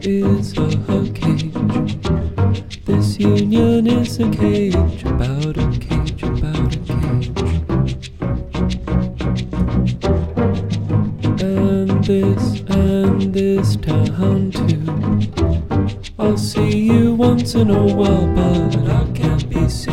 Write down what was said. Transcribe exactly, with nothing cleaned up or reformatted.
is a cage. This union is a cage, about a cage, about a cage. And this, and this town too. I'll see you once in a while, but I can't be seen.